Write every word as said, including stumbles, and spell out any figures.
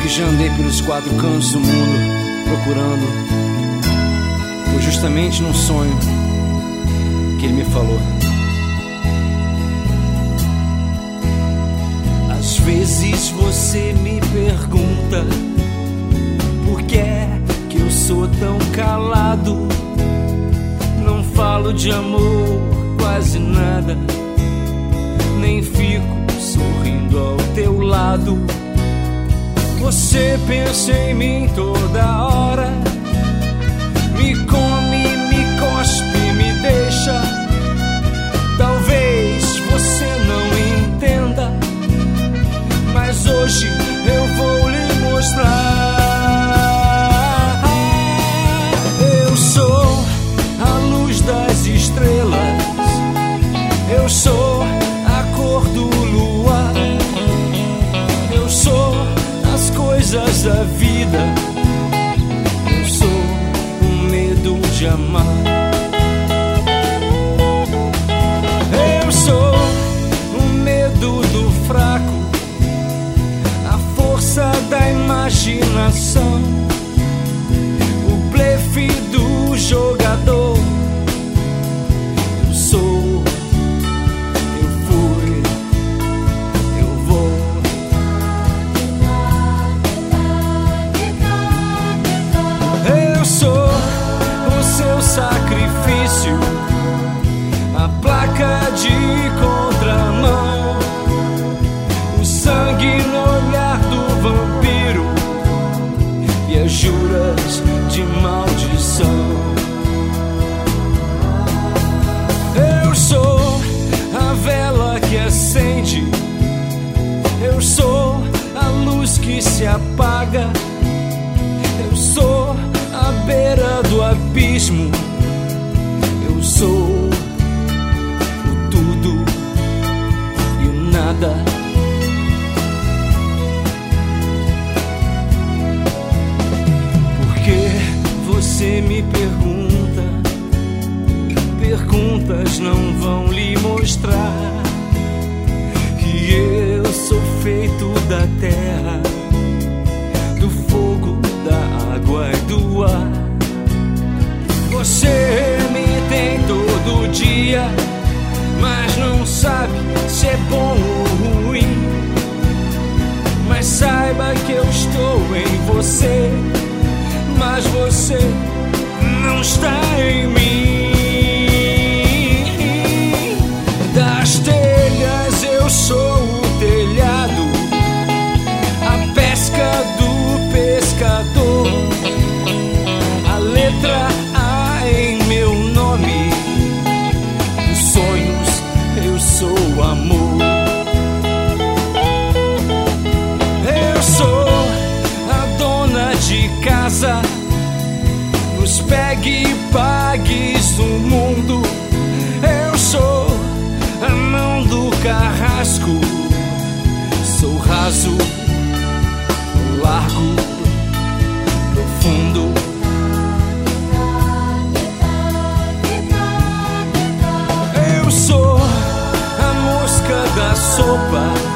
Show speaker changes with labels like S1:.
S1: que já andei pelos quatro cantos do mundo procurando. Foi justamente num sonho que ele me falou.
S2: Às vezes você me pergunta por que é que eu sou tão calado. Não falo de amor quase nada, nem fico sorrindo ao teu lado. Você pensa em mim toda hora, me come, me cospe, me deixa. Talvez você não entenda, mas hoje eu vou lhe mostrar. Eu sou a luz das estrelas, eu sou a cor do luar, eu sou as coisas da vida, eu sou o medo de amar. Eu sou o medo do fraco, a força da imaginação, o blefe do jogador. Eu sou, eu fui, eu vou. Eu sou o seu sacrifício, a placa de contramão, o sangue no olhar do vampiro e as juras de maldição. Eu sou a vela que acende, eu sou a luz que se apaga, eu sou a beira do abismo, eu sou o tudo e o nada. Porque você me pergunta, perguntas não vão lhe mostrar que eu sou feito da terra, do fogo, da água e do ar. Você me tem todo dia, mas não sabe se é bom ou ruim. Mas saiba que eu estou em você, mas você não está em mim. Das telhas eu sou o telhado, a pesca do pescador, a letra A em meu nome, os sonhos eu sou o amor. Eu sou a dona de casa, nos pegue e pagues do mundo. Eu sou a mão do carrasco, sou raso, largo, profundo. Eu sou a mosca da sopa,